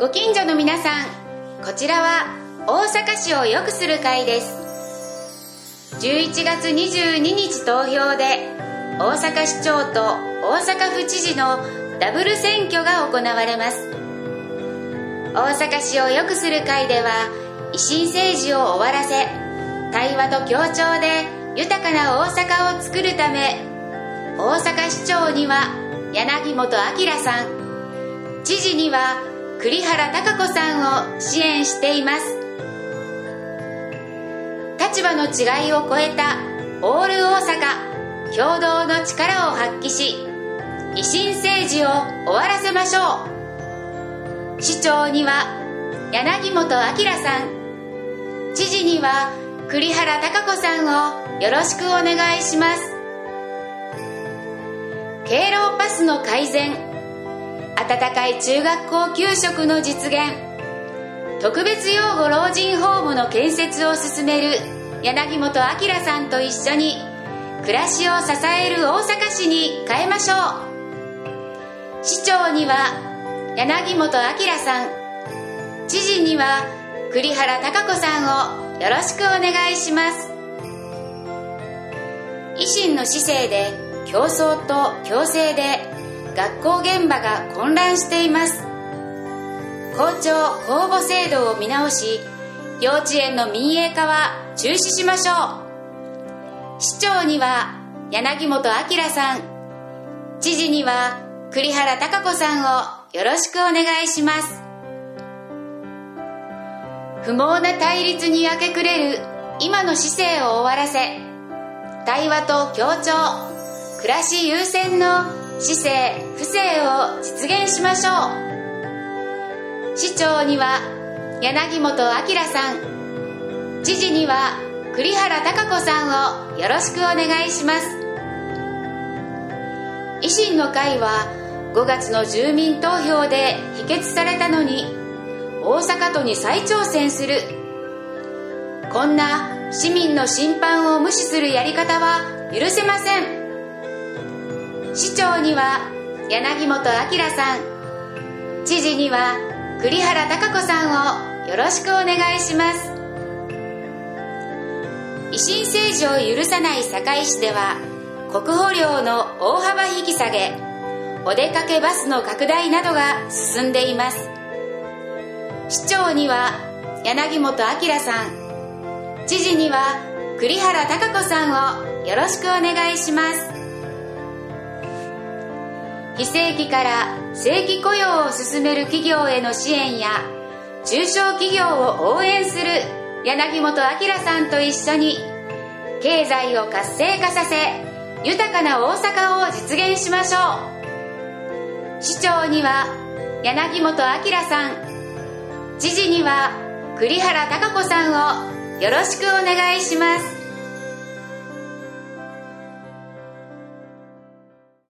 ご近所の皆さん、こちらは大阪市を良くする会です。11月22日投票で大阪市長と大阪府知事のダブル選挙が行われます。大阪市を良くする会では、維新政治を終わらせ、対話と協調で豊かな大阪を作るため、大阪市長には柳本顕さん、知事には栗原貴子さんを支援しています。立場の違いを超えたオール大阪共同の力を発揮し、維新政治を終わらせましょう。市長には柳本顕さん、知事には栗原貴子さんをよろしくお願いします。敬老パスの改善、温かい中学校給食の実現、特別養護老人ホームの建設を進める柳本顕さんと一緒に暮らしを支える大阪市に変えましょう。市長には柳本顕さん、知事には栗原貴子さんをよろしくお願いします。維新の市政で競争と強制で学校現場が混乱しています。校長公募制度を見直し、幼稚園の民営化は中止しましょう。市長には柳本顕さん、知事には栗原貴子さんをよろしくお願いします。不毛な対立に明け暮れる今の市政を終わらせ、対話と協調、暮らし優先の市政・府政を実現しましょう。市長には柳本顕さん、知事には栗原貴子さんをよろしくお願いします。維新の会は5月の住民投票で否決されたのに、大阪都に再挑戦する。こんな市民の審判を無視するやり方は許せません。市長には柳本顕さん、知事には栗原貴子さんをよろしくお願いします。維新政治を許さない堺市では、国保料の大幅引き下げ、お出かけバスの拡大などが進んでいます。市長には柳本顕さん、知事には栗原貴子さんをよろしくお願いします。非正規から正規雇用を進める企業への支援や、中小企業を応援する柳本顕さんと一緒に、経済を活性化させ、豊かな大阪を実現しましょう。市長には柳本顕さん、知事には栗原貴子さんをよろしくお願いします。